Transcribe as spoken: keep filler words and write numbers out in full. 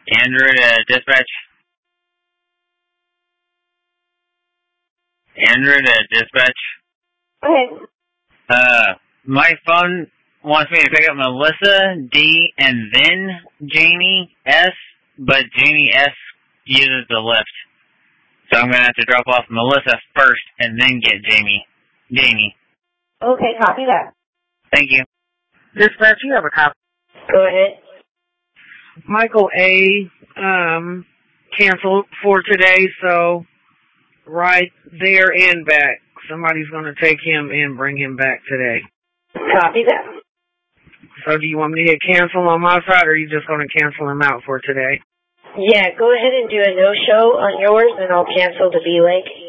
Andrew to dispatch. Andrew to dispatch. Okay. Uh, my phone wants me to pick up Melissa D and then Jamie S, but Jamie S uses the lift. So I'm going to have to drop off Melissa first and then get Jamie. Jamie. Okay, copy that. Thank you. Dispatch, you have a copy. Go ahead. Michael A. um canceled for today, so right there and back. Somebody's going to take him and bring him back today. Copy that. So do you want me to hit cancel on my side, or are you just going to cancel him out for today? Yeah, go ahead and do a no-show on yours, and I'll cancel the B-Link.